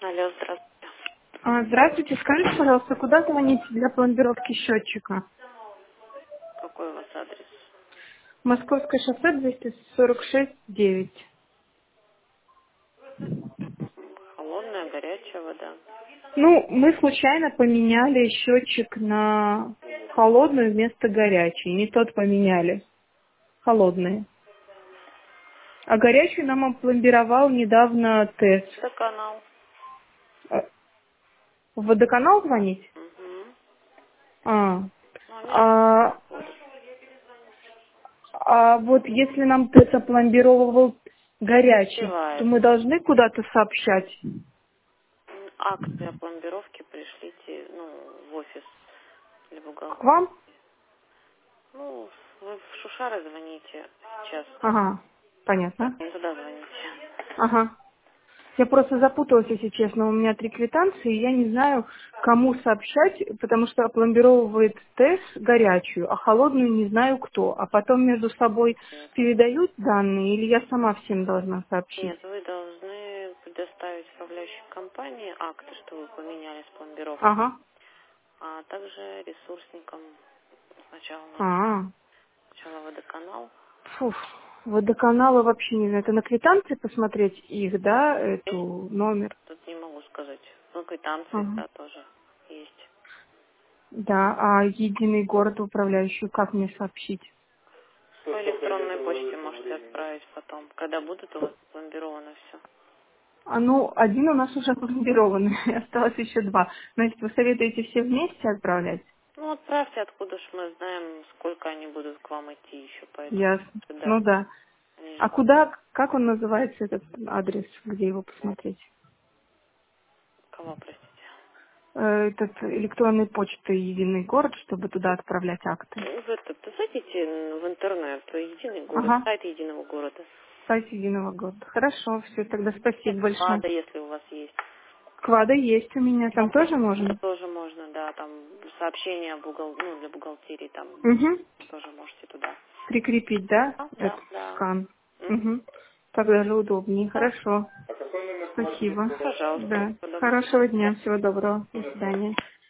Алло, здравствуйте. Здравствуйте, скажите, пожалуйста, куда звонить для пломбировки счетчика? Какой у вас адрес? Московское шоссе 246-9. Холодная, горячая вода. Ну, мы случайно поменяли счетчик на холодную вместо горячей. Не тот поменяли, холодные. А горячую нам опломбировал недавно ТЭС. Это канал. Э, В водоканал звонить? Угу. А, Ну, они же а, ходят. а вот если нам ТЭС опломбировал горячий, то Бывает. мы должны куда-то сообщать? Акты о пломбировке пришлите, в офис или К бухгалтерию. вам? Ну, вы в Шушары звоните сейчас. Ага, понятно. Не туда звоните. Ага. Я просто запуталась, если честно. У меня 3 квитанции, и я не знаю, кому сообщать, потому что опломбировывает ТЭС горячую, а холодную не знаю кто. А потом между собой Нет. передают данные, или я сама всем должна сообщить? Нет, вы должны предоставить управляющей компании акты, что вы поменяли с пломбировкой, Ага. а также ресурсникам сначала А, сначала водоканал. фух. Водоканалы вообще не знаю. Это на квитанции посмотреть их, да, эту номер? Тут не могу сказать. Ну, квитанции, Ага. да, тоже есть. Да, а единый город управляющий, как мне сообщить? По электронной почте можете отправить потом, когда будут у вас пломбировано все. Ну, один у нас уже опломбированный, осталось еще 2. Но если вы советуете все вместе отправлять, Ну, отправьте, откуда ж мы знаем, сколько они будут к вам идти еще, поэтому, ясно. да, Ну да. они А же, куда, как он называется, этот адрес, где его посмотреть? кого, простите. Этот электронной почты «Единый город», чтобы туда отправлять акты. Зайдите в интернет, единый город, Ага, сайт единого города. сайт «Единого города». Хорошо, все, тогда Нет, спасибо большое. ВАДА, если у вас есть. Квада есть у меня, там тоже Это можно? тоже можно, да, там сообщения для бухгалтерии, там Угу. тоже можете туда. Прикрепить, да, Да, этот да, да. скан? Мгм. Угу. Так даже удобнее. Да. Хорошо. Спасибо. Пожалуйста, Да. всего доброго. Хорошего дня. Всего доброго. До свидания.